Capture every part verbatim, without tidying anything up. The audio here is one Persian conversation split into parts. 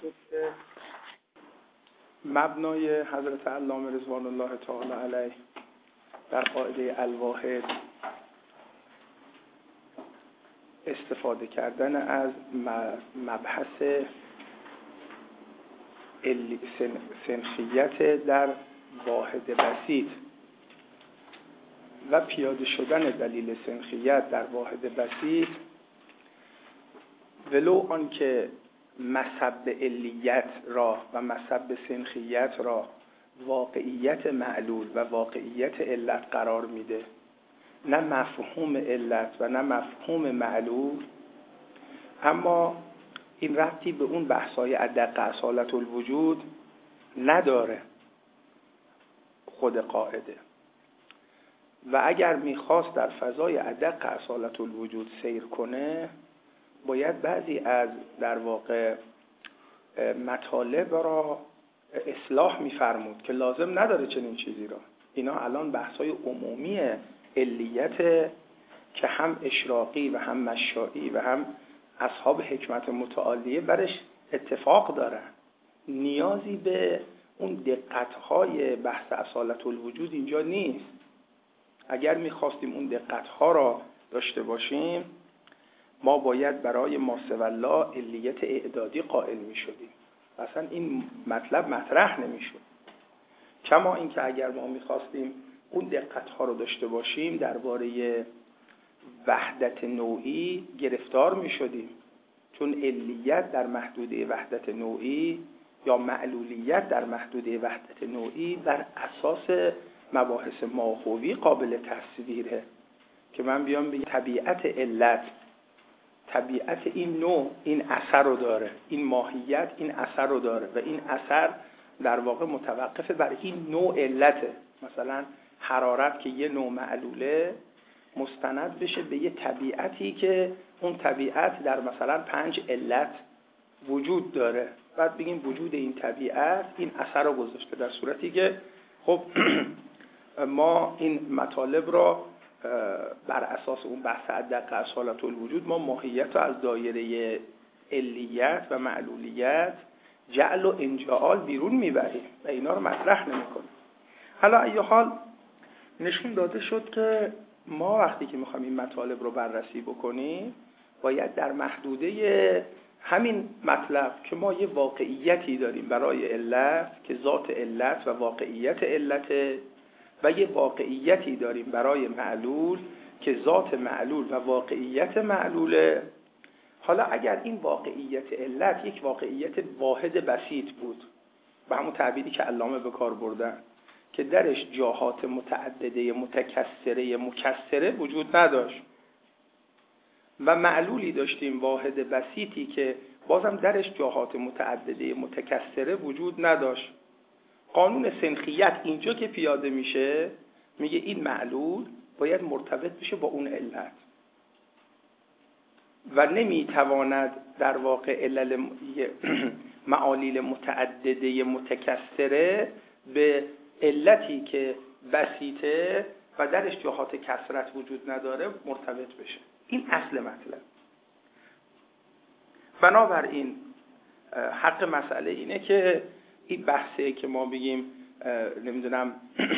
شد که مبنای حضرت علامه رضوان الله تعالی علیه در قاعده الواحد استفاده کردن از مبحث سنخیت در واحد بسیط و پیاده شدن دلیل سنخیت در واحد بسیط، ولو آنکه مصب علیت را و مصب سنخیت را واقعیت معلول و واقعیت علت قرار میده، نه مفهوم علت و نه مفهوم معلول، اما این ربطی به اون بحث‌های ادق اصالت الوجود نداره خود قاعده. و اگر میخواست در فضای ادق اصالت الوجود سیر کنه، باید بعضی از در واقع مطالب را اصلاح میفرمود که لازم نداره چنین چیزی را. اینا الان بحث‌های عمومی علیت که هم اشراقی و هم مشائی و هم اصحاب حکمت متعالیه برش اتفاق دارن. نیازی به اون دقت‌های بحث اصالت الوجود اینجا نیست. اگر می‌خواستیم اون دقت‌ها را داشته باشیم، ما باید برای ماسوالله علیت اعدادی قائل می‌شدیم. اصلا این مطلب مطرح نمی‌شد. کما اینکه اگر ما می‌خواستیم اون دقت‌ها رو داشته باشیم، درباره وحدت نوعی گرفتار می‌شدیم، چون علیت در محدوده وحدت نوعی یا معلولیت در محدوده وحدت نوعی بر اساس مباحث ماهوی قابل تصویره که من بیام بگم طبیعت علت، طبیعت این نوع این اثر رو داره، این ماهیت این اثر رو داره و این اثر در واقع متوقف بر این نوع علته. مثلا حرارت که یه نوع معلوله مستند بشه به یه طبیعتی که اون طبیعت در مثلا پنج علت وجود داره، بعد بگیم وجود این طبیعت این اثر رو گذاشته، در صورتی که خب ما این مطالب را بر اساس اون بحث ادق اصالت الوجود ما ماهیت رو از دایره علیت و معلولیت جعل و انجعال بیرون میبریم و اینا رو مطرح نمی‌کنیم. حالا ای حال نشون داده شد که ما وقتی که میخوایم این مطالب رو بررسی بکنیم، باید در محدوده همین مطلب که ما یه واقعیتی داریم برای علت که ذات علت و واقعیت علت، و یه واقعیتی داریم برای معلول که ذات معلول و واقعیت معلوله. حالا اگر این واقعیت علت یک واقعیت واحد بسیط بود، به همون تعبیری که علامه به کار بردن، که درش جاهات متعدده متکثره مکثره وجود نداشت، و معلولی داشتیم واحد بسیطی که بازم درش جاهات متعدده متکثره وجود نداشت، قانون سنخیت اینجا که پیاده میشه میگه این معلول باید مرتبط بشه با اون علت و نمیتواند در واقع علل معالیل متعدده متکثره به علتی که بسیطه و درش جهات کثرت وجود نداره مرتبط بشه. این اصل مطلب. بنابراین حق مسئله اینه که این بحثه که ما بگیم نمیدونم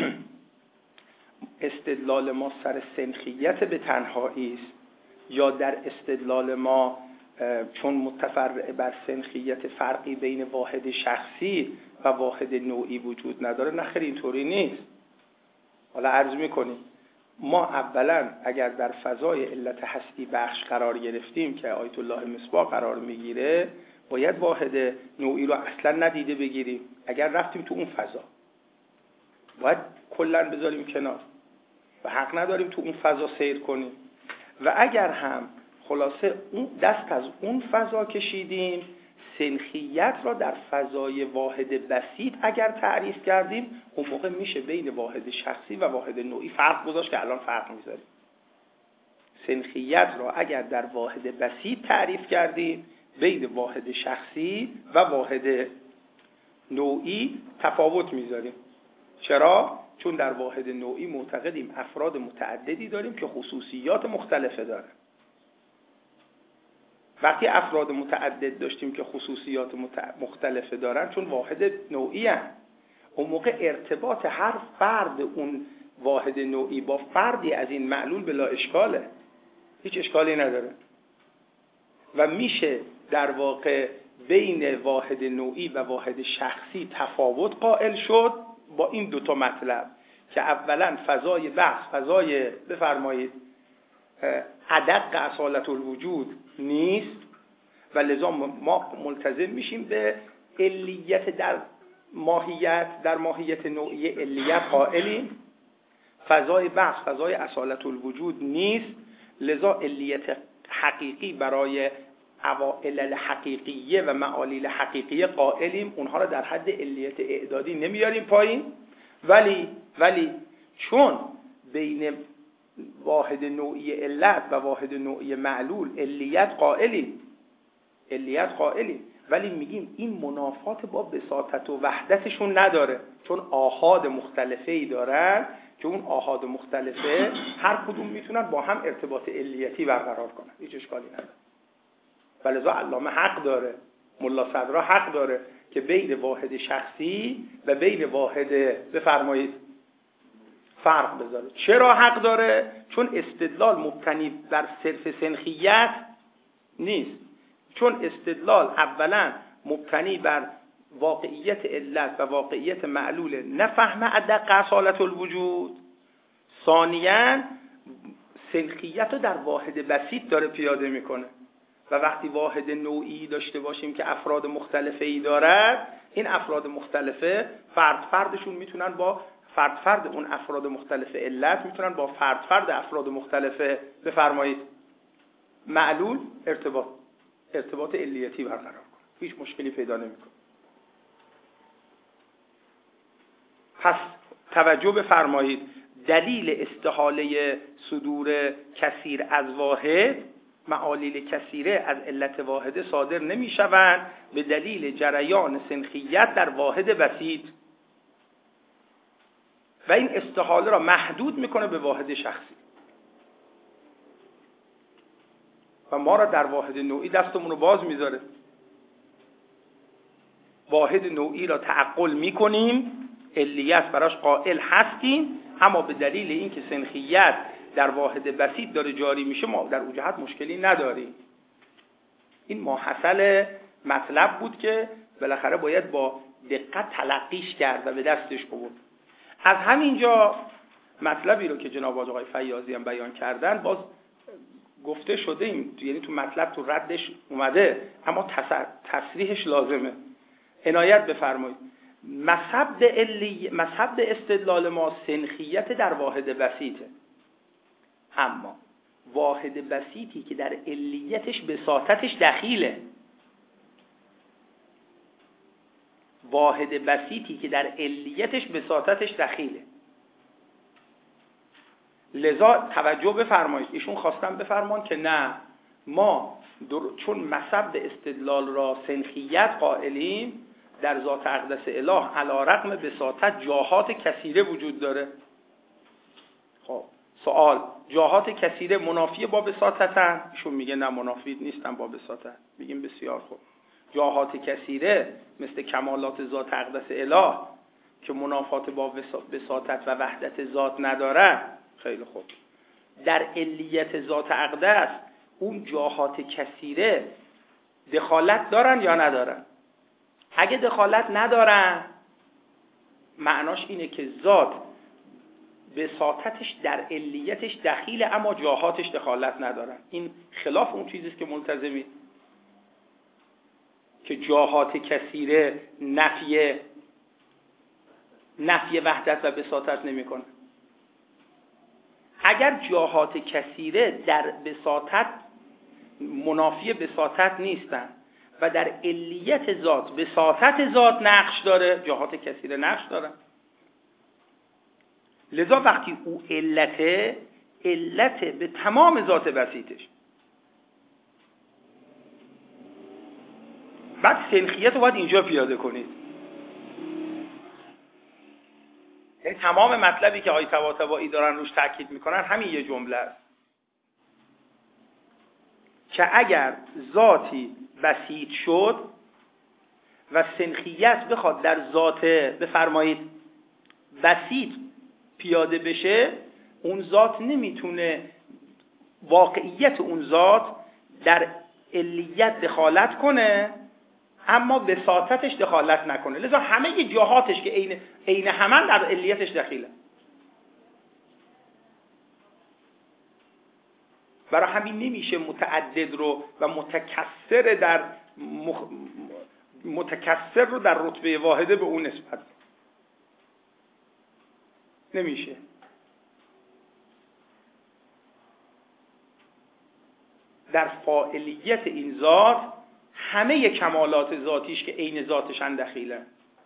استدلال ما سر سنخیت به تنهایی است، یا در استدلال ما چون متفرع بر سنخیت فرقی بین واحد شخصی و واحد نوعی وجود نداره، نخیر اینطوری نیست. حالا عرض میکنیم ما اولا اگر در فضای علت هستی بخش قرار گرفتیم که آیت الله مصباح قرار میگیره، باید واحد نوعی رو اصلا ندیده بگیریم. اگر رفتیم تو اون فضا باید کلن بذاریم کنار و حق نداریم تو اون فضا سیر کنیم. و اگر هم خلاصه اون دست از اون فضا کشیدیم، سنخیت را در فضای واحد بسیط اگر تعریف کردیم، اون موقع میشه بین واحد شخصی و واحد نوعی فرق گذاشت که الان فرق میذاریم. سنخیت را اگر در واحد بسیط تعریف کردیم، بین واحد شخصی و واحد نوعی تفاوت میذاریم. چرا؟ چون در واحد نوعی معتقدیم افراد متعددی داریم که خصوصیات مختلفه داره. وقتی افراد متعدد داشتیم که خصوصیات مختلفه دارن، چون واحد نوعی هست، اون موقع ارتباط هر فرد اون واحد نوعی با فردی از این معلول بلا اشکاله، هیچ اشکالی نداره و میشه در واقع بین واحد نوعی و واحد شخصی تفاوت قائل شد با این دوتا مطلب که اولا فضای بحث فضای بفرمایید ادق اصالت الوجود نیست و لذا ما ملتزم میشیم به علیت در ماهیت در ماهیت نوعی علیت قائلیم. فضای بحث فضای اصالت الوجود نیست، لذا علیت حقیقی برای علل حقیقیه و معالیل حقیقیه قائلیم، اونها رو در حد علیت اعدادی نمیاریم پایین، ولی ولی چون بین واحد نوعی علت و واحد نوعی معلول علیت قائلیم علیت قائلیم ولی میگیم این منافات با بساطت و وحدتشون نداره، چون آحاد مختلفه‌ای دارن که اون آحاد مختلفه هر کدوم میتونن با هم ارتباط علیتی برقرار کنن، هیچ اشکالی نداره. ولذا علامه حق داره، ملا صدرا حق داره که بین واحد شخصی و بین واحد بفرمایید فرق بذاره. چرا حق داره؟ چون استدلال مبتنی بر صرف سنخیت نیست، چون استدلال اولا مبتنی بر واقعیت علت و واقعیت معلول، نه فهم ادق اصالت الوجود. ثانیاً سنخیت رو در واحد بسیط داره پیاده میکنه و وقتی واحد نوعی داشته باشیم که افراد مختلفه‌ای دارد، این افراد مختلفه فرد فردشون میتونن با فرد فرد اون افراد مختلف علت میتونن با فرد فرد افراد مختلف بفرمایید معلول ارتباط ارتباط علیتی برقرار کنن، هیچ مشکلی پیدا نمیکنه. پس توجه بفرمایید، دلیل استحاله صدور کثیر از واحد، معالیل کثیره از علت واحده صادر نمیشوند به دلیل جریان سنخیت در واحد بسیط و این استحاله را محدود میکنه به واحد شخصی و ما را در واحد نوعی دستمون رو باز میذاره. واحد نوعی را تعقل میکنیم، علیت براش قائل هستیم، اما به دلیل اینکه سنخیت در واحد بسیط داره جاری میشه ما در اون جهت مشکلی نداریم. این ماحصل مطلب بود که بالاخره باید با دقت تلقیش کرد و به دستش بود. از همینجا مطلبی رو که جناب آقای فیاضی هم بیان کردن باز گفته شده، این یعنی تو مطلب تو ردش اومده اما تصریحش لازمه. عنایت بفرمایید، مصب علی مصب استدلال ما سنخیت در واحد بسیطه، اما واحد بسیطی که در علیتش بساطتش دخیله، واحد بسیطی که در علیتش بساطتش دخیله. لذا توجه بفرمایید، ایشون خواستن بفرمان که نه ما چون مصب استدلال را سنخیت قائلیم، در ذات اقدس اله علی رغم بساطت جاهات کثیره وجود داره. خب سوال، جاهات کثیره منافی با بساطتن؟ ایشون میگه نه منافی نیستن با بساطت. میگیم بسیار خوب، جاهات کثیره مثل کمالات ذات اقدس اله که منافات با بساطت و وحدت ذات نداره، خیلی خوب، در علیت ذات اقدس اون جاهات کثیره دخالت دارن یا ندارن؟ اگه دخالت ندارن معناش اینه که ذات بساطتش در علیتش دخیله اما جاهاتش دخالت ندارن. این خلاف اون چیزیست که ملتزمی که جاهات کثیره نفی نفی وحدت و بساطت نمیکنه. اگر جاهات کثیره در بساطت منافی بساطت نیستن و در علیت ذات بساطت ذات نقش داره، جاهات کثیره نقش داره. لذا وقتی او علته، علت به تمام ذات بسیطش. بعد سنخیت رو باید اینجا پیاده کنید. یعنی تمام مطلبی که آقای طباطبایی دارن روش تاکید میکنن همین یه جمله است. که اگر ذاتی بسیط شد و سنخیت بخواد در ذات بفرمایید بسیط پیاده بشه، اون ذات نمیتونه واقعیت اون ذات در علیت دخالت کنه اما بساطتش دخالت نکنه، لذا همه جهاتش که عین عین همن در علیتش دخیله. برای همین نمیشه متعدد رو و متکثر در مخ... متکثر رو در رتبه واحده به اون نسبت نمیشه. در فاعلیت این ذات همه کمالات ذاتیش که عین ذاتشن دخیله.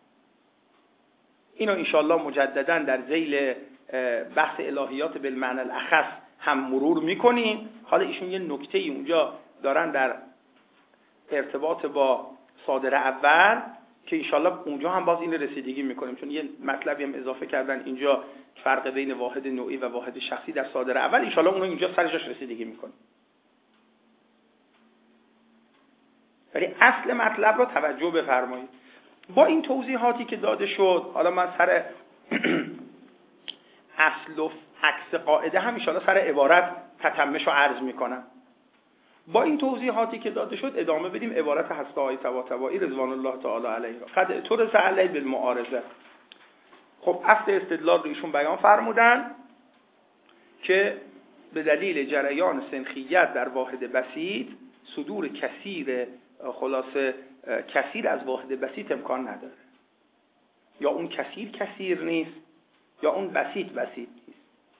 اینو انشاءالله مجددا در ذیل بحث الهیات بالمعنی الاخص هم مرور میکنیم. حالا ایشون یه نکته ای اونجا دارن در ارتباط با صادر اول که انشاءالله اونجا هم باز این رسیدگی میکنیم، چون یه مطلبی هم اضافه کردن اینجا فرق بین واحد نوعی و واحد شخصی در صادر اول، انشاءالله اونو اینجا سرجاش رسیدگی میکنیم. ولی اصل مطلب رو توجه بفرمایید. با این توضیحاتی که داده شد، حالا من سر اصل و عکس قاعده هم انشاءالله سر عبارت تتمش و عرض میکنم. با این توضیحاتی که داده شد ادامه بدیم عبارت هسته‌های طباطبایی رضوان الله تعالی علیه را. قد اعترض علیه بالمعارضه. خب اصل استدلال رو ایشون بیان فرمودن که به دلیل جریان سنخیت در واحد بسیط صدور کثیر خلاصه کثیر از واحد بسیط امکان نداره. یا اون کثیر کثیر نیست یا اون بسیط بسیط نیست.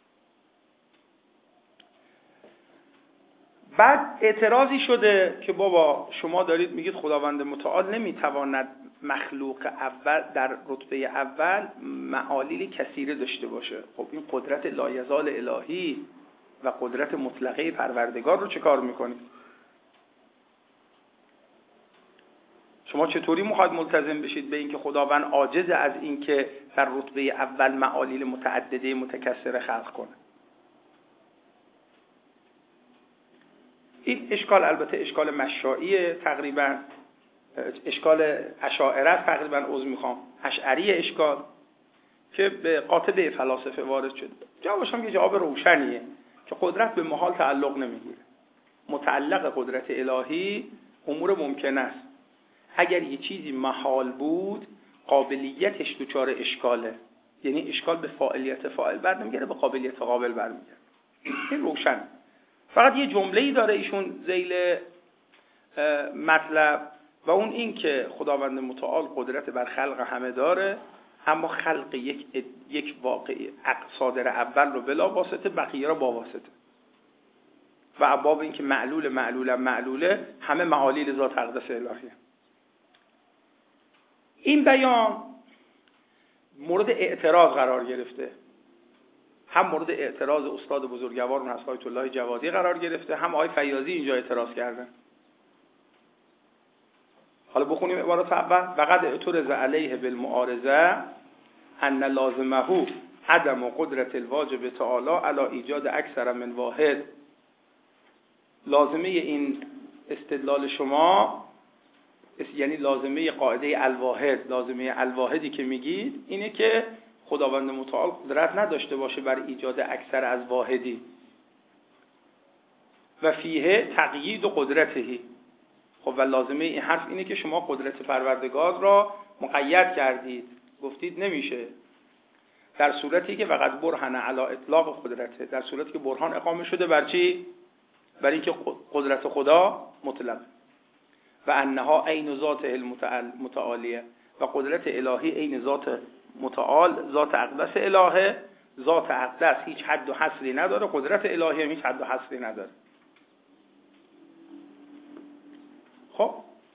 بعد اعتراضی شده که بابا شما دارید میگید خداوند متعال نمیتواند مخلوق اول در رتبه اول معالیل کثیره داشته باشه. خب این قدرت لایزال الهی و قدرت مطلقه پروردگار رو چه کار میکنید؟ شما چطوری میخواید ملتزم بشید به اینکه خداوند عاجز از اینکه در رتبه اول معالیل متعدده متکثره خلق کنه؟ این اشکال البته اشکال مشائیه، تقریبا اشکال اشاعره تقریبا عذر میخوام اشعری اشکال که به قاطبه فلاسفه وارد شده. جوابش هم یه جواب روشنیه که قدرت به محال تعلق نمیگیره. متعلق قدرت الهی امور ممکن است. اگر یه چیزی محال بود قابلیتش دچار اشکاله، یعنی اشکال به فاعلیت فاعل بر نمیگره، به قابلیت قابل برمیگره. این روشن. فقط یه جمله‌ای داره ایشون ذیل مطلب و اون این که خداوند متعال قدرت بر خلق همه داره، اما خلق یک یک واقعی صادر اول رو بلا واسطه، بقیه رو با واسطه. و ابواب این که معلول معلول معلوله همه معالیل ذات اقدس الهیه. این بیان مورد اعتراض قرار گرفته. هم مورد اعتراض استاد بزرگوارون حضرت آیت الله جوادی قرار گرفته، هم آقای فیاضی اینجا اعتراض کردن. حالا بخونیم عبارت اول. وقد اعترض علیه بالمعارضه ان لازمه عدم قدرت الواجب تعالی علی ایجاد اکثر من واحد. لازمه این استدلال شما، یعنی لازمه قاعده الواحد، لازمه الواحدی که میگید اینه که خداوند متعال قدرت نداشته باشه بر ایجاد اکثر از واحدی و فیه تقیید و قدرتهی. خب و لازمه این حرف اینه که شما قدرت پروردگار را مقید کردید، گفتید نمیشه، در صورتی که وقد برهن علی اطلاق قدرته، در صورتی که برهان اقامه شده بر چی؟ بر اینکه قدرت خدا مطلق و انها عین ذات المتعالیه و قدرت الهی عین ذات متعال، ذات اقدس الهه. ذات اقدس هیچ حد و حصری نداره، قدرت الهی هم هیچ حد و حصری نداره. خب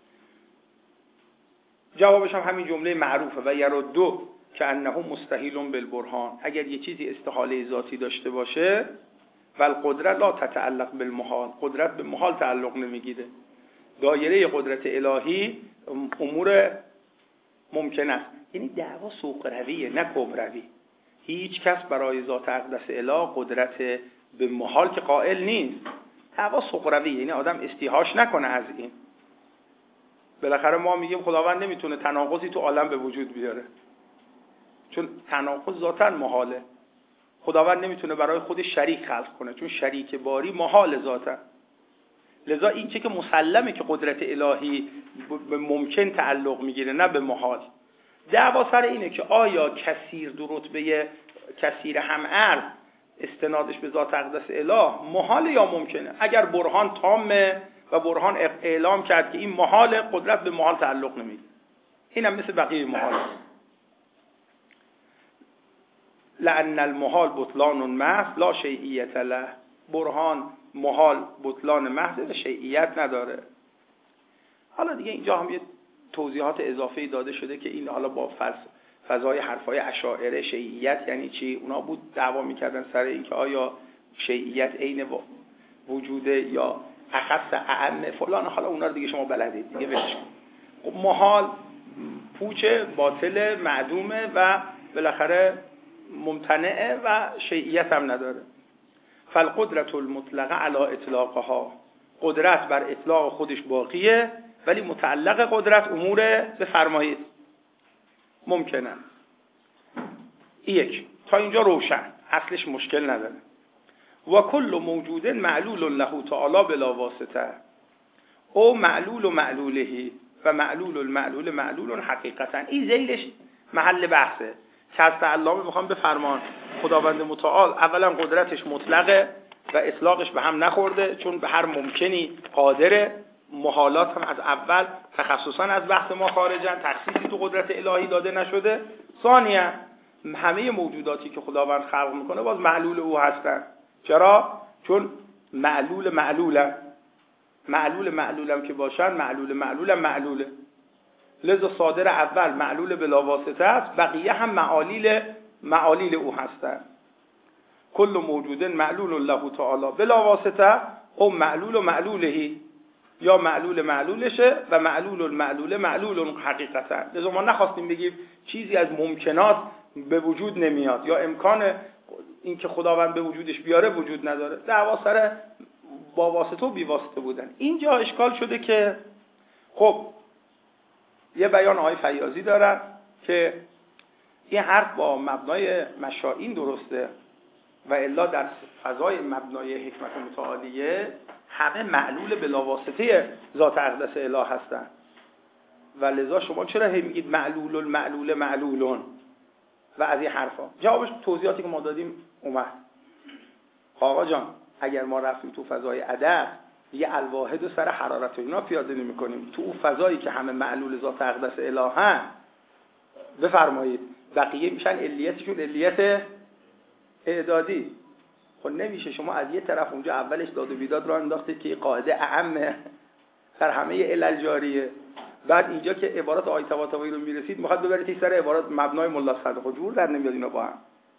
جوابش هم همین جمله معروفه و یردو که انه مستحیل بالبرهان. اگر یه چیزی استحاله ذاتی داشته باشه و القدرت لا تتعلق بالمحال، قدرت به محال تعلق نمیگیره. دایره قدرت الهی امور ممکن است. یعنی دعوا سوق رویه نه کم روی. هیچ کس برای ذات اقدس اله قدرت به محال که قائل نیست. دعوا سخروی، یعنی آدم استیحاش نکنه از این. بالاخره ما میگیم خداوند نمیتونه تناقضی تو عالم به وجود بیاره، چون تناقض ذاتاً محاله. خداوند نمیتونه برای خودش شریک خلق کنه، چون شریک باری محال ذاتاً. لذا این چه که مسلمه که قدرت الهی به ممکن تعلق میگیره، نه به محال. دعوا سر اینه که آیا کثیر دو رتبه کثیر هم ارز استنادش به ذات اقدس اله محال یا ممکنه؟ اگر برهان تامه و برهان اعلام کرد که این محال، قدرت به محال تعلق نمیگیره. اینم مثل بقیه محال. لأن المحال بطلان محض لا شیعیت له. برهان محال بطلان محض و شیعیت نداره. حالا دیگه اینجا هم یه توضیحات اضافه‌ای داده شده که این حالا با فضای حرفای اشاعره شیعیت یعنی چی؟ اونا بود دعوا میکردن سر این که آیا شیعیت عین وجوده یا اخص اعم فلان. حالا اونا رو دیگه شما بلدید دیگه، ولش کن. خب محال پوچ، باطل، معدومه و بالاخره ممتنعه و شیعیت هم نداره. فالقدرت المطلقه علی اطلاقها. قدرت بر اطلاق خودش باقیه، ولی متعلق قدرت امور بفرمایید ممکنه. یک تا اینجا روشن، اصلش مشکل نداره. و کل موجود معلول له تعالی بلا واسطه او معلول و معلولهی و معلول المعلول معلول حقیقتا. این ذیلش محل بحثه که از تعلامه میخوام بفرمان خداوند متعال اولا قدرتش مطلقه و اطلاقش به هم نخورده، چون به هر ممکنی قادره. محالات هم از اول تخصصا از بحث ما خارجن، تخصیصی تو قدرت الهی داده نشده. ثانیا همه موجوداتی که خداوند خلق میکنه باز معلول او هستن. چرا؟ چون معلول معلولن. معلول معلولم که باشن، معلول معلولم معلوله. لذا صادر اول معلول بلا واسطه است، بقیه هم معالیل معالیل او هستن. کل موجود معلول له تعالی بلا واسطه او معلول و معلولهی، یا معلول معلولشه و معلول المعلول معلول حقیقتا. لذا ما نخواستیم بگیم چیزی از ممکنات به وجود نمیاد یا امکان این که خداوند به وجودش بیاره وجود نداره. دعوا سر با واسطه و بی واسطه بودن. اینجا اشکال شده که خب یه بیان آقای فیاضی دارن که این حرف با مبنای مشائین درسته و الا در فضای مبنای حکمت متعالیه همه معلول بلا واسطه ذات اقدس اله هستن. و لذا شما چرا هی میگید معلول المعلول معلولون و از این حرفا؟ جوابش توضیحاتی که ما دادیم اومد. آقا جان اگر ما رفتیم تو فضای عدد یه الواحد و سر حرارت و اینا پیاده نمی کنیم، تو اون فضایی که همه معلول ذات اقدس الهن بفرمایید بقیه میشن علیتشون علیت اعدادی. خب نمیشه شما از یه طرف اونجا اولش داد و بیداد را انداختید که قاعده اعمه در همه علل جاریه، بعد اینجا که عبارات آیه طباطبایی رو میرسید میخواد ببرید سر عبارات مبنای ملا صدر. خب جور در نمیاد اینا با هم.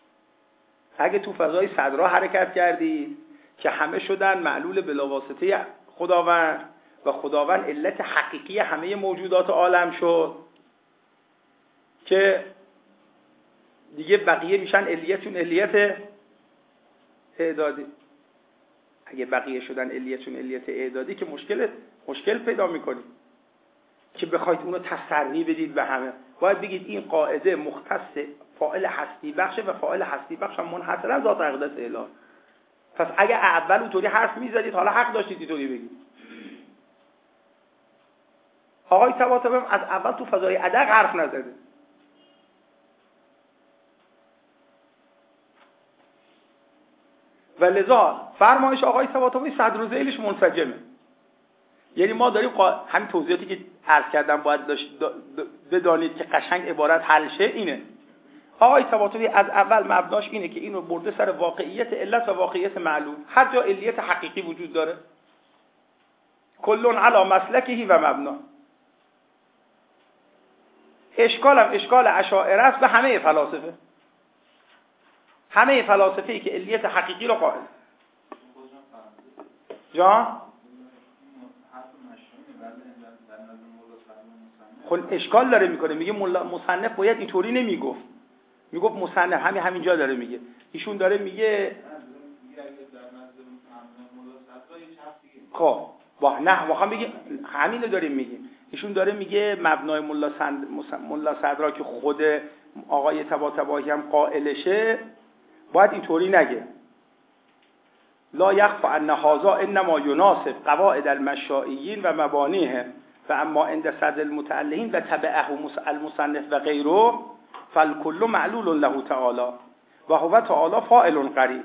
اگه تو فضای صدرها حرکت کردی که همه شدن معلول بلاواسطه خداوند و خداوند علت حقیقی همه موجودات عالم شد که دیگه بقیه میشن علیتون علیت اعدادی. اگه بقیه شدن علیتون علیت اعدادی که مشکل مشکل پیدا میکنید که بخواید اونو تسری بدید به همه. باید بگید این قاعده مختص فاعل هستی بخشه و فاعل هستی بخش هم منحصرا ذات اقدس اله. پس اگه اول اونطوری حرف میزدید حالا حق داشتید اینطوری بگید. آقای طباطبایی از اول تو فضای ادق حرف نزده. و لذا فرمایش آقای طباطبایی صدر و ذیلش منسجمه. یعنی ما داریم قا... همین توضیحاتی که عرض کردم باید داشت بدانید که قشنگ عبارت حل شه اینه. آقای طباطبایی از اول مبناش اینه که اینو برده سر واقعیت علت و واقعیت معلول. هر جا علیت حقیقی وجود داره کلون علی مسلکهی و مبنا. اشکالم اشکال اشاعره است به همه فلاسفه. همه فلاسفه‌ای که علیت حقیقی رو قائل. جان خب اشکال داره میکنه، میگه مصنف باید اینطوری نمیگفت، میگفت مصنف همین همینجا داره میگه. ایشون داره میگه خب با نه ما بگیم همین رو داریم میگیم. ایشون داره میگه مبنای ملا سند ملا صدرا که خود آقای طباطبایی هم قائلشه باید اینطوری نگه. لا یخفى ان هذا انما يناسب قواعد المشائیین و مبانیهم و اما عند صدر المتعلقین و تبعه المصنف و غیره فالکل معلول له تعالی و هو تعالی فاعل قریب.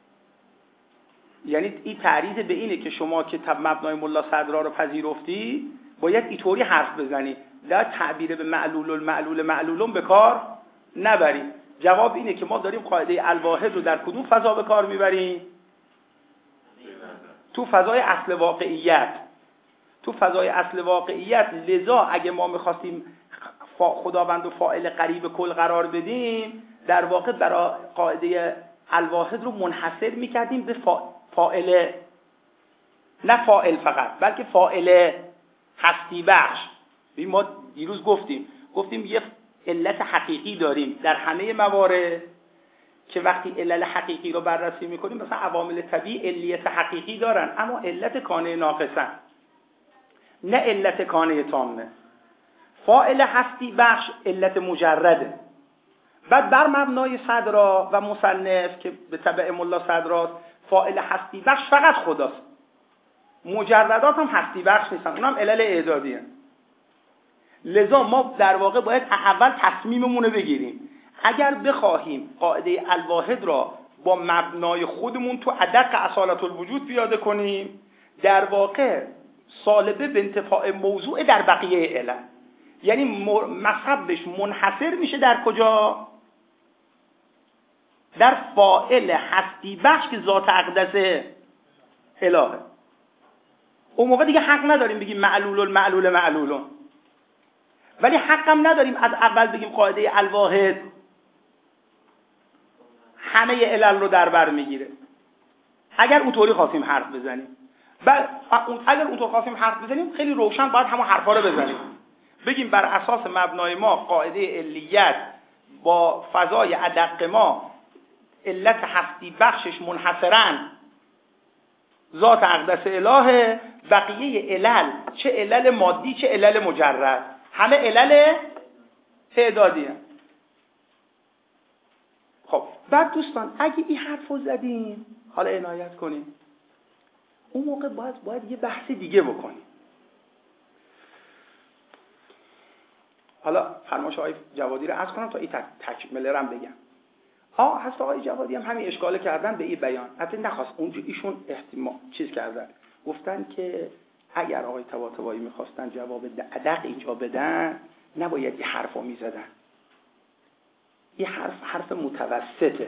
یعنی این تعریض به اینه که شما که مبنای ملا صدرا رو پذیرفتی باید اینطوری حرف بزنی، لا تعبیر به معلول المعلول معلولون به کار نبری. جواب اینه که ما داریم قاعده الواحد رو در کدوم فضا به کار میبریم؟ تو فضای اصل واقعیت. تو فضای اصل واقعیت. لذا اگه ما میخواستیم خداوند و فاعل قریب کل قرار بدیم، در واقع برای قاعده الواحد رو منحصر میکردیم به فاعل، نه فاعل فقط بلکه فاعل هستی بخش. ما دیروز گفتیم گفتیم یه علت حقیقی داریم در همه موارد که وقتی علل حقیقی رو بررسی میکنیم، مثلا عوامل طبیعی علیت حقیقی دارن اما علت کانه ناقصن، نه علت کانه تامه. فاعل هستی بخش علت مجرده. بعد بر مبنای صدرا و مصنف که به تبع ملا صدراست، فاعل هستی بخش فقط خداست، مجردات هم هستی بخش نیستن، اونم علل اعدادی هست. لذا ما در واقع باید اول تصمیممون رو بگیریم. اگر بخواهیم قاعده الواحد را با مبنای خودمون تو ادق اصالت الوجود پیاده کنیم، در واقع سالبه به انتفاع موضوع در بقیه علل، یعنی مصبش منحصر میشه در کجا؟ در فاعل هستی بخش که ذات اقدس الهه. اون موقع دیگه حق نداریم بگیم معلول المعلول معلولون، ولی حقم نداریم از اول بگیم قاعده الواحد همه علل رو در بر میگیره. اگر اونطوری خواستیم حرف بزنیم، بعد اگر اونطور خواستیم حرف بزنیم خیلی روشن باید همون حرفا رو بزنیم، بگیم بر اساس مبنای ما قاعده علیت با فضای ادق ما علت هستی بخشش منحصراً ذات اقدس الهه، بقیه علل چه علل مادی چه علل مجرد همه علل تعدادی هست. خب بعد دوستان اگه این حرف رو زدیم، حالا عنایت کنیم، اون موقع باید باید یه بحث دیگه بکنیم. حالا فرمایش آقای جوادی رو عرض کنم تا این تکمله رو بگم. آه هست آقای جوادی هم همین اشکاله کردن به این بیان، حتی نخواست اونجا ایشون احتمال چیز کردن، گفتن که اگر آقای طباطبایی میخواستن جواب ادق اینجا بدن نباید یه حرفا میزدن. یه حرف حرف متوسطه،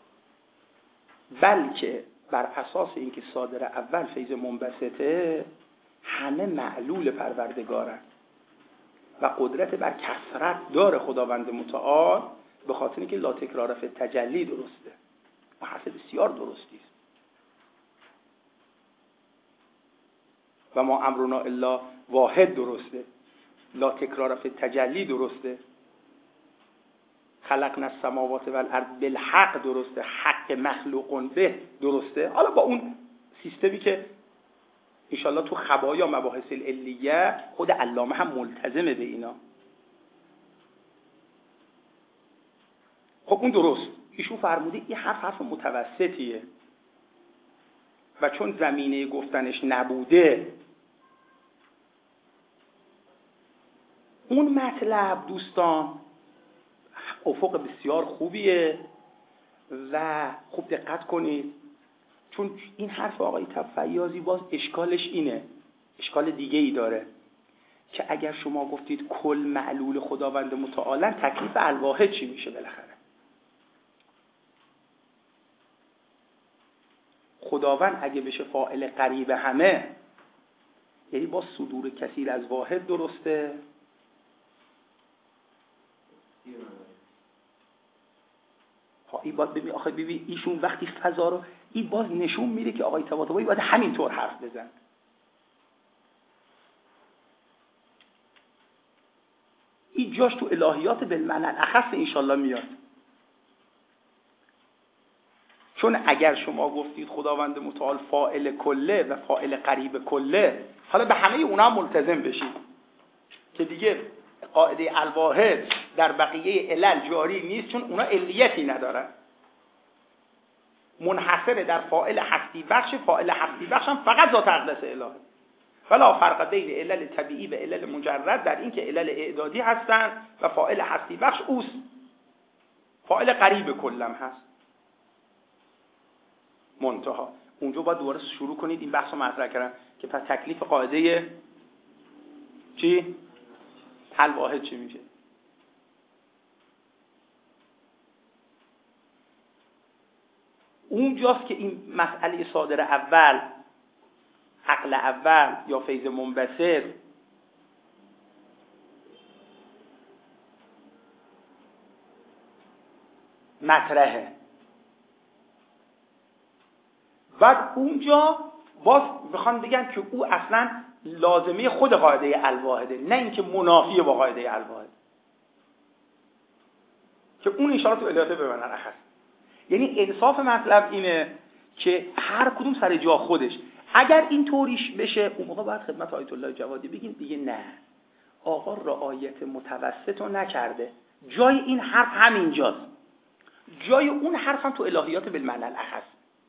بلکه بر اساس اینکه صادر اول فیض منبسطه همه معلول پروردگارن و قدرت بر کثرت داره خداوند متعال، به خاطر اینکه لا تکرار فی تجلی درسته و حرف بسیار درستی است. و ما امرنا الا واحد درسته، لا تکرار فی تجلی درسته، خلقنا السماوات والارض بالحق درسته، حق مخلوقون به درسته. حالا با اون سیستمی که انشالله تو خبایا مباحث العلیه خود علامه هم ملتزمه به اینا. خب اون درست، ایشون فرموده این حرف حرف متوسطیه و چون زمینه گفتنش نبوده، اون مطلب دوستان افق بسیار خوبیه و خوب دقت کنید، چون این حرف آقای فیاضی باز اشکالش اینه، اشکال دیگه ای داره که اگر شما گفتید کل معلول خداوند متعالن، تکلیف الواحد چی میشه بالاخره؟ خداوند اگه بشه فاعل قریب همه، یعنی با صدور کثیر از واحد درسته؟ ها این باید ببین، آخه ببین ایشون وقتی فضا رو این باز نشون میده که آقای طباطبایی باید همینطور حرف بزن. این جاش تو الهیات بالمعنى الاخص انشالله میاد، چون اگر شما گفتید خداوند متعال فاعل کله و فاعل قریب کله، حالا به همه اونا هم ملتزم بشید که دیگه قاعده الواحد در بقیه علل جاری نیست، چون اونا علیتی ندارن، منحصر در فاعل هستی بخش. فاعل هستی بخش هم فقط ذات اقدس الهه. ولا فرق بین علل طبیعی و علل مجرد در این که علل اعدادی هستن و فاعل هستی بخش اوست، فاعل قریب کلم هست. منتها اونجا باید دوباره شروع کنید این بحث رو مطرح کردن که پس تکلیف قاعده چی؟ الواحد چی میشه؟ اونجاست که این مسئله صادر اول، عقل اول یا فیض منبسط مطرحه. بعد اونجا باز بخوان بگن که او اصلا لازمه خود قاعده الواحده، نه اینکه منافی با قاعده الواحد، که اون اشاره تو الهه ببینن اخر. یعنی انصاف مطلب اینه که هر کدوم سر جا خودش. اگر این طوریش بشه اون موقع باید خدمت آیت الله جوادی بگیم دیگه نه، آقا رعایت متوسط رو نکرده، جای این حرف همینجاست، جای اون حرف هم تو الهیات بالمعنی الاخص.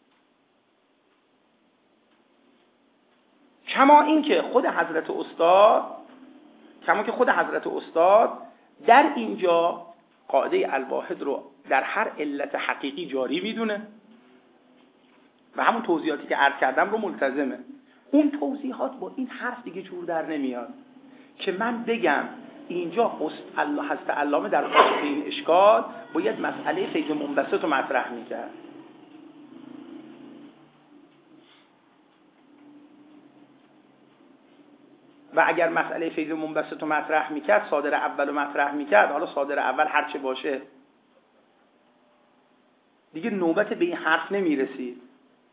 کما این که خود حضرت استاد کما که خود حضرت استاد در اینجا قاعده الواحد رو در هر علت حقیقی جاری میدونه و همون توضیحاتی که عرض کردم رو ملتزمه. اون توضیحات با این حرف دیگه جور در نمیاد که من بگم اینجا الله هست علامه در پاسخ این اشکال باید مسئله فیض منبسط رو مطرح میکرد. و اگر مسئله فیض منبسط رو مطرح میکرد، صادر اول رو مطرح میکرد، حالا صادر اول هرچه باشه دیگه نوبت به این حرف نمیرسید.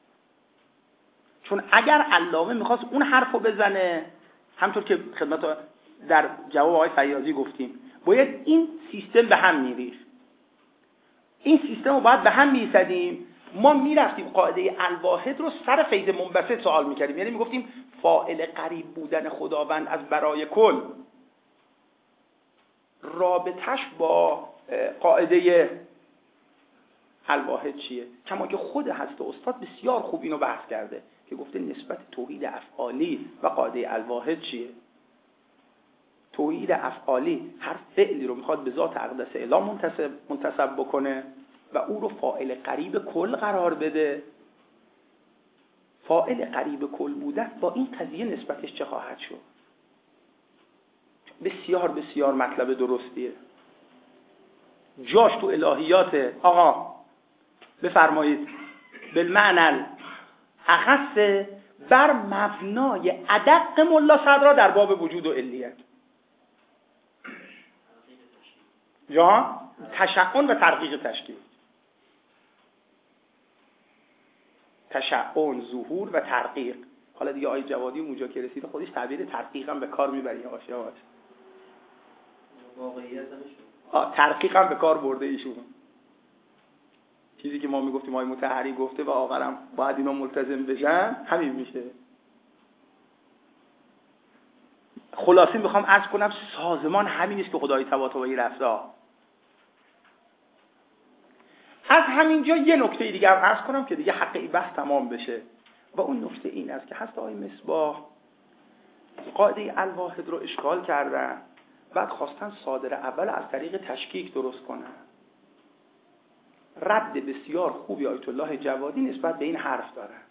چون اگر علامه میخواست اون حرف رو بزنه، همطور که خدمت در جواب آقای فیاضی گفتیم، باید این سیستم به هم میریخت. این سیستم رو باید به هم میزدیم، ما میرفتیم قاعده الواحد رو سر فیض منبسط سوال میکردیم. یعنی میگفتیم فاعل قریب بودن خداوند از برای کل رابطش با قاعده الواحد چیه؟ کما که خود هست استاد بسیار خوب اینو بحث کرده که گفته نسبت توحید افعالی و قاعده الواحد چیه. توحید افعالی هر فعلی رو میخواد به ذات اقدس اله منتسب منتسب بکنه و او رو فاعل قریب کل قرار بده. فاعل قریب کل بودن با این قضیه نسبتش چه خواهد شد؟ بسیار بسیار مطلب درستیه. جاش تو الهیات آقا بفرمایید بالمعنى اخص بر مبنای ادق ملا صدرا در باب وجود و علیت. جا تشعن و ترقیق تشکیل، تشعن، ظهور و ترقیق. حالا دیگه آقای جوادی اونجا که رسیده خودش تعبیر ترقیق هم به کار میبره. یواش یواش واقعیت آه ترقیق هم به کار برده ایشون. چیزی که ما میگفتیم آقای مطهری گفته و آخرم باید اینا ملتزم بشن، همین میشه. خلاصه میخوام عرض کنم سازمان همین است که خدای تبارک رفته. از همینجا یه نکته دیگه هم عرض کنم که دیگه حق این بحث تمام بشه و اون نکته این است که هست آقای مصباح قاعده الواحد رو اشکال کردن، بعد خواستن صادر اول از طریق تشکیک درست کنن. رد بسیار خوبی آیت الله جوادی نسبت به این حرف دارن.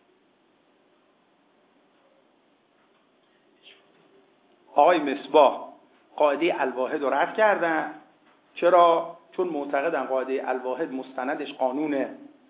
آقای مصباح قاعده الواحد رو رد کردن. چرا؟ چون معتقدن قاعده الواحد مستندش قانون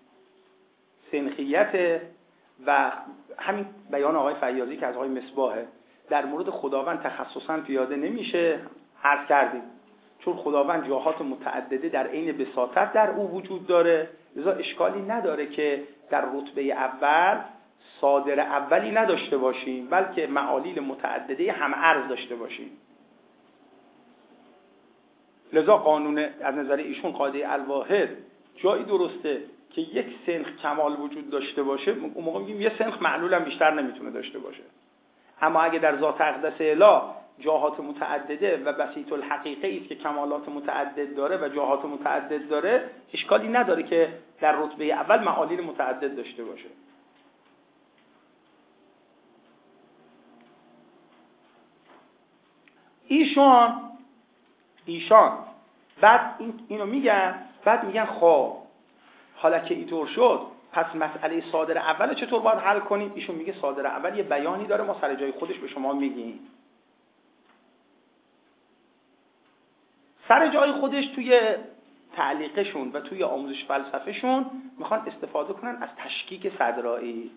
سنخیت و همین بیان آقای فیاضی که از آقای مصباحه در مورد خداوند تخصصاً پیاده نمیشه. عرض کردیم چون خداوند جاهات متعدده در عین بساطت در او وجود داره، لذا اشکالی نداره که در رتبه اول صادر اولی نداشته باشیم، بلکه معالیل متعدده هم عرض داشته باشیم. لذا قانون از نظر ایشون قاعده الواحد جایی درسته که یک سنخ کمال وجود داشته باشه، اون موقع میگیم یه سنخ معلول هم بیشتر نمیتونه داشته باشه. اما اگه در ذات اقدس اله جاهات متعدده و بسیط الحقیقه است که کمالات متعدد داره و جاهات متعدد داره، اشکالی نداره که در رتبه اول معالین متعدد داشته باشه. ایشان ایشان بعد این اینو میگن، بعد میگن خب حالا که اینطور شد پس مسئله صادر اول چطور باید حل کنیم؟ ایشون میگه صادر اول یه بیانی داره، ما سر جای خودش به شما میگیم. سر جای خودش توی تعلیقشون و توی آموزش فلسفهشون میخوان استفاده کنن از تشکیک صدرایی.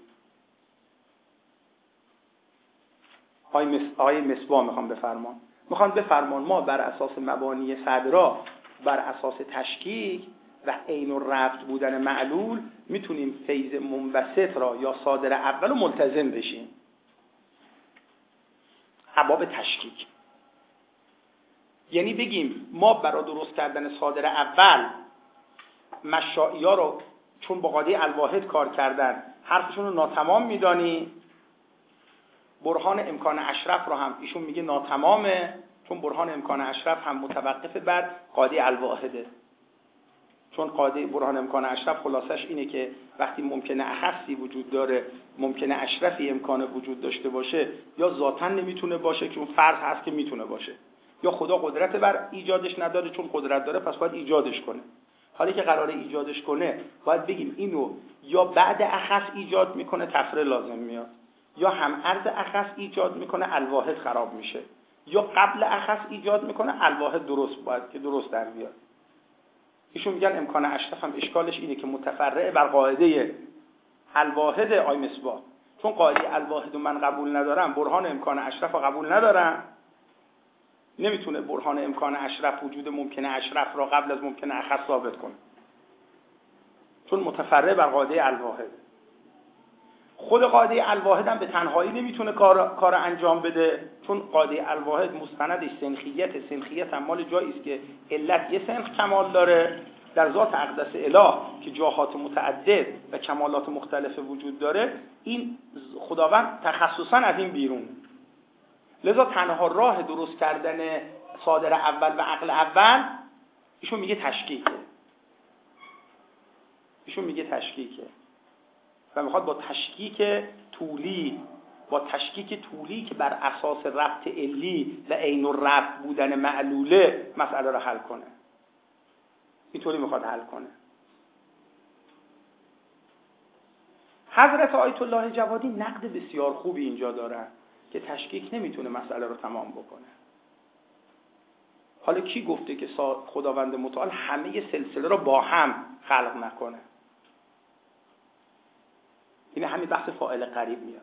آی مس آی مصباح میخوان بفرمان میخوان بفرمان ما بر اساس مبانی صدرا، بر اساس تشکیک و عین الرفت بودن معلول میتونیم فیض منبسط را یا صادر اول رو ملتزم بشیم. ابواب تشکیک یعنی بگیم ما برای درست کردن صادر اول مشائی‌ها رو چون با قاعده الواحد کار کردن حرفشون رو ناتمام میدانی، برهان امکان اشرف رو هم ایشون میگه ناتمامه، چون برهان امکان اشرف هم متوقف بر قاعده الواحده. چون قاعده برهان امکان اشرف خلاصش اینه که وقتی ممکنه اخصی وجود داره، ممکنه اشرفی امکان وجود داشته باشه، یا ذاتاً نمیتونه باشه که اون فرض هست که میتونه باشه، یا خدا قدرت بر ایجادش نداره چون قدرت داره پس باید ایجادش کنه. حالی که قراره ایجادش کنه باید بگیم اینو یا بعد اخص ایجاد میکنه تفره لازم میاد، یا هم عرض اخص ایجاد میکنه الواحد خراب میشه، یا قبل اخص ایجاد میکنه الواحد درست باید که درست در بیاد. ایشون میگن امکان اشرف هم اشکالش اینه که متفرع بر قاعده الواحد آی مصباح، چون قاعده الواحد من قبول ندارم، برهان امکان اشرف رو قبول ندارم، نمیتونه برهان امکان اشرف وجود ممکنه اشرف را قبل از ممکنه اخص ثابت کنه، چون متفرع بر قاعده الواحد. خود قاعده الواحد هم به تنهایی نمیتونه کار کار انجام بده، چون قاعده الواحد مستندش سنخیت، سنخیت هم مال جایی است که علت یه سنخ کمال داره. در ذات اقدس اله که جاهات متعدد و کمالات مختلف وجود داره، این خداوند تخصصا از این بیرون. لذا تنها راه درست کردن صادر اول و عقل اول ایشون میگه تشکیکه. ایشون میگه تشکیکه و میخواد با تشکیک طولی، با تشکیک طولی که بر اساس ربط علی و عین الربط بودن معلوله مسئله رو حل کنه. اینطوری میخواد حل کنه. حضرت آیت الله جوادی نقد بسیار خوبی اینجا دارن که تشکیک نمیتونه مسئله رو تمام بکنه. حالا کی گفته که خداوند متعال همه سلسله رو با هم خلق نکنه؟ این همین بحث فاعل قریب میاد.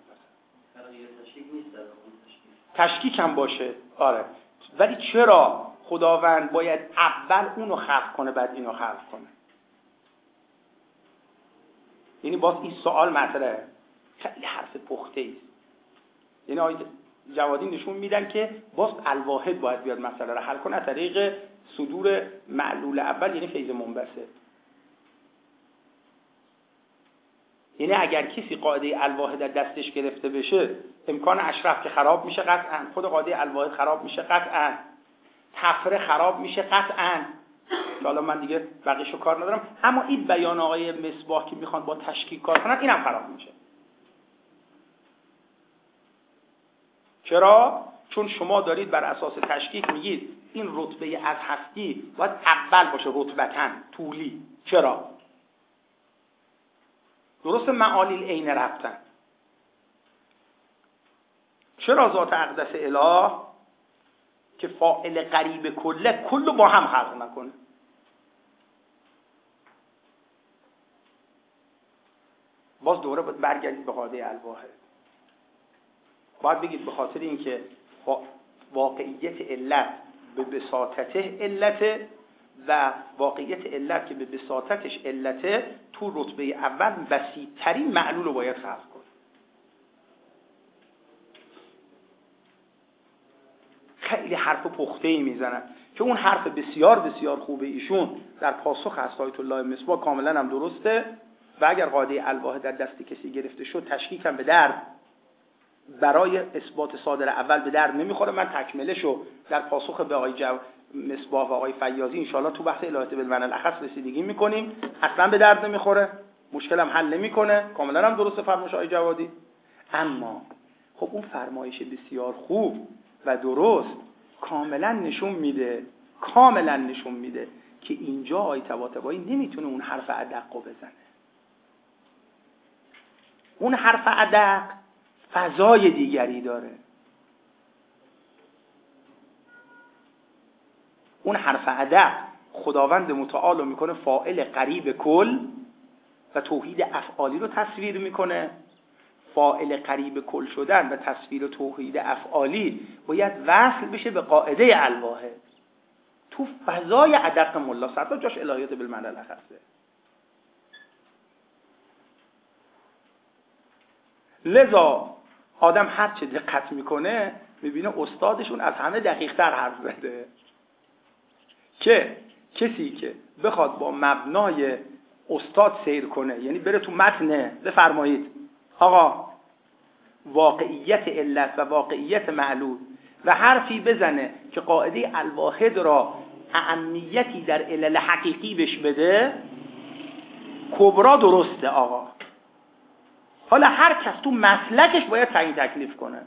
تشکیک هم باشه، آره، ولی چرا خداوند باید اول اونو خلق کنه بعد اینو خلق کنه؟ یعنی باز این سوال مطرحه. خیلی حرف پخته است. یعنی آیت جوادی نشون میدن که باز الواحد باید بیاد مسئله رو حل کنه از طریق صدور معلول اول، یعنی فیض منبسط. یعنی اگر کسی قاعده الواحد در دستش گرفته بشه، امکان اشرف که خراب میشه قطعاً، خود قاعده الواحد خراب میشه قطعاً، تفره خراب میشه قطعاً، که حالا من دیگه بقیه‌شو کار ندارم. اما این بیان آقای مصباح که میخوان با تشکیک کار کنن، اینم خراب میشه. چرا؟ چون شما دارید بر اساس تشکیک میگید این رتبه از هستی باید اول باشه، رتبتاً طولی. چرا؟ درست معالیل عین ربطن. چرا ذات اقدس اله که فاعل قریب کله کلو با هم خلق نکنه؟ باز دوره باید برگردید به قاعده الواحد. باید بگید به خاطر اینکه واقعیت علت به بساطته علته و واقعیت علت که به بساطتش علته، تو رتبه اول وسیع‌ترین معلول رو باید خلق کنه. خیلی حرف پخته‌ای میزنن که اون حرف بسیار بسیار خوبه ایشون در پاسخ از آیت الله مصباح کاملا هم درسته. و اگر قاعده الواحد در دست کسی گرفته شد تشکیک هم به درد برای اثبات صادر اول به درد نمیخوره. من تکمله‌شو در پاسخ به آقای جو... مصباح و آقای فیاضی انشالله تو بحث الهیات بالمعنی الاخص رسیدگی میکنیم. اصلا به درد نمیخوره، مشکلم حل نمیکنه، کاملا هم درست فرمایش آقای جوادی. اما خب اون فرمایش بسیار خوب و درست کاملا نشون میده کاملا نشون میده که اینجا آقای طباطبایی نمیتونه اون حرف ادق بزنه. اون حرف ادق فضای دیگری داره. اون حرف ادق خداوند متعال رو میکنه فاعل قریب کل و توحید افعالی رو تصویر میکنه. فاعل قریب کل شدن و تصویر توحید افعالی باید وصل بشه به قاعده الواحد. تو فضای ادق ملا صدرا جاش الهیات بالمعنی الاخصه. لذا آدم هر چه دقت میکنه میبینه استادشون از همه دقیق‌تر حرف زده. که کسی که بخواد با مبنای استاد سیر کنه، یعنی بره تو متن بفرمایید آقا واقعیت علت و واقعیت معلول و حرفی بزنه که قاعده الواحد را اهمیتی در علل حقیقی بهش بده، کبرا درسته آقا. حالا هر کس تو مسلکش باید تعیین تکلیف کنه.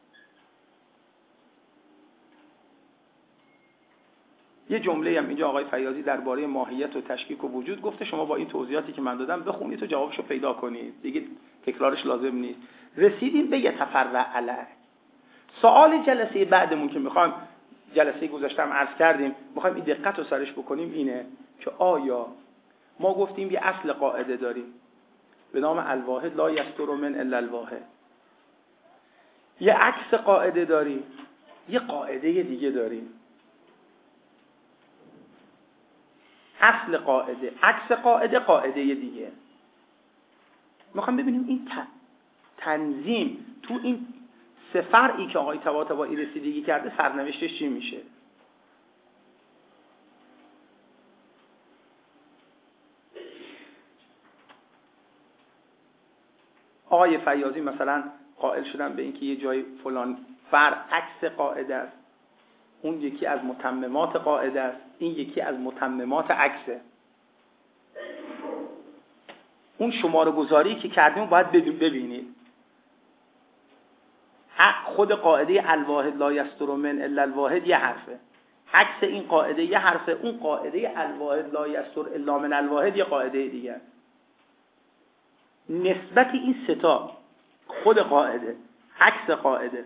یه جمله هم اینجا آقای فیاضی درباره ماهیت و تشکیک و وجود گفته، شما با این توضیحاتی که من دادم بخونید و جوابشو پیدا کنید، دیگه تکرارش لازم نیست. رسیدیم به یه تفرع علیه. سوال جلسه بعدمون که میخوایم، جلسه گذشته هم عرض کردیم، میخوایم این دقت رو سرش بکنیم اینه که آیا ما گفتیم یه اصل قاعده داریم به نام الواحد لا یستر من الا الواحد، یه عکس قاعده داریم، یه قاعده دیگه داریم. اصل قاعده، عکس قاعده، قاعده دیگه. میخوام ببینیم این تنظیم تو این سه فرعی که آقای طباطبایی رسیدگی کرده سرنوشتش چی میشه. آقای فیاضی مثلا قائل شدن به اینکه یه جای فلان فرع عکس قاعده است، اون یکی از متممات قاعده است، این یکی از متممات عکسه. اون شماره گذاری که کردیم باید ببینید. خود قاعده الواحد لا یستر من الا الواحد یه حرفه، عکس این قاعده یه حرفه، اون قاعده الواحد لا یستر الا من الواحد یه قاعده دیگه است. نسبت این ستا، خود قاعده، عکس قاعده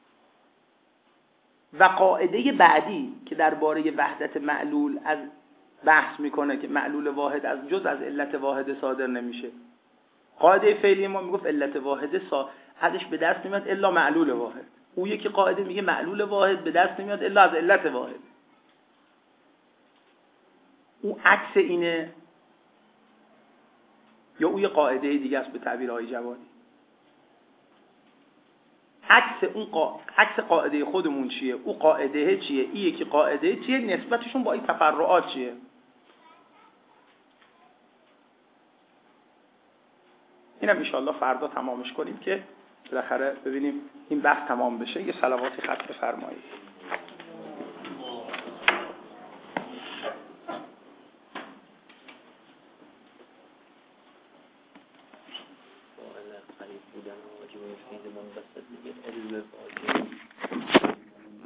و قاعده بعدی که درباره وحدت معلول از بحث میکنه که معلول واحد از جز از علت واحد صادر نمیشه. قاعده فعلی ما میگفت علت واحد صادرش به دست نمیاد الا معلول واحد. او یکی قاعده میگه معلول واحد به دست نمیاد الا از علت واحد. او عکس اینه یا او یه قاعده دیگه است به تعبیر آقای جوادی. عکس اون قا... عکس قاعده خودمون چیه؟ او قاعده چیه؟ این یکی قاعده چیه؟ نسبتشون با این تفرعات چیه؟ اینم انشالله فردا تمامش کنیم که بالاخره ببینیم این بحث تمام بشه. یه صلواتی ختم بفرمایید.